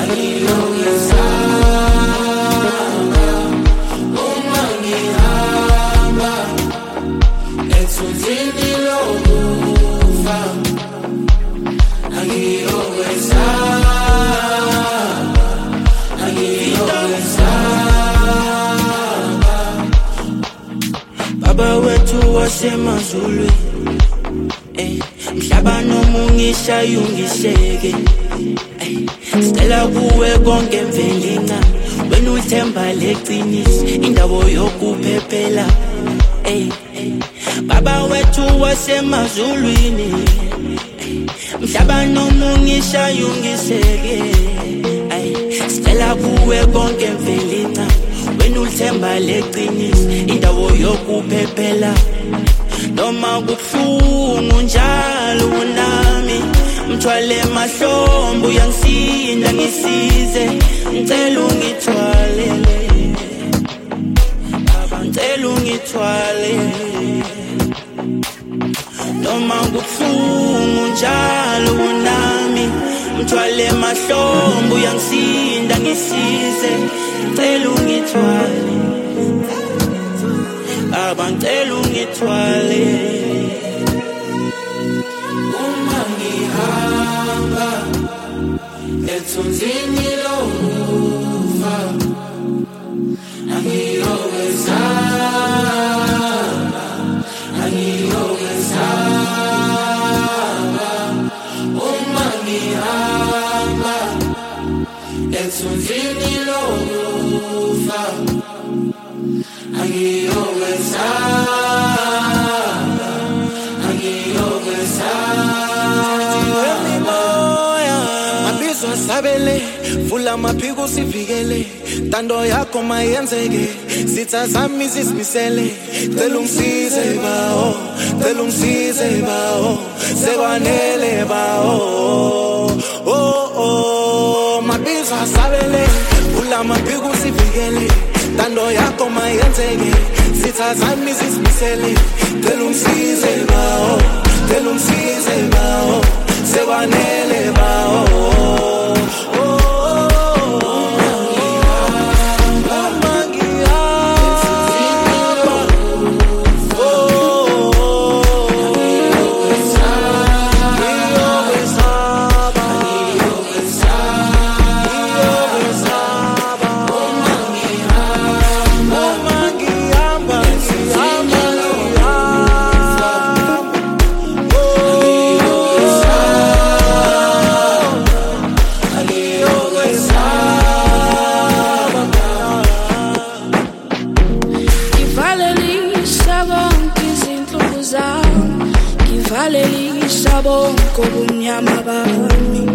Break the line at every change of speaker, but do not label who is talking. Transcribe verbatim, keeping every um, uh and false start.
uma ngihamba ethunzini lokufa, angiyokwesaba, angiyokwesaba. Baba wethu wasemazulwini, eh, mhlaba noma ungishaye ungihleke, eh, sicela kuwe konke mvelinga, wena uthemba leqiniso, indawo yokuphephela, eh, eh. Baba wethu wasemazulwini, eh, mhlaba noma ungishaye ungihleke, eh, sicela kuwe konke mvelinga, wena uthemba leqiniso, indawo yokuphephela. Noma kubuhlungu njalo nami mthwale mahlombe uyangisinda ngisize, ngicela ungithwalele baba, ngicela ungithwale. Noma kubuhlungu njalo nami mthwale mahlombe uyangisinda ngisize, ngicela ungithwale baba, ngicela ungithwale. Uma ngihamba ethunzini lokufa, angiyokwesaba, angiyokwesaba. Uma ngihamba ethunzini lokufa, angiyokwesaba, angiyokwesaba.
Mabizwa sabele, vula maphiko sivikele, tando yakho mayenzeke, zitha zami zisimisele, cela ungisize bawo, cela ungisize bawo, sekwanele bawo. Oh oh, mabizwa sabele, vula maphiko sivikele, tando yakho mayenzeke, zitha zami zisimisele, cela ungisize bawo, cela ungisize bawo, sekwanele bawo.
Ngivalelisa bonke ubumnyama bami.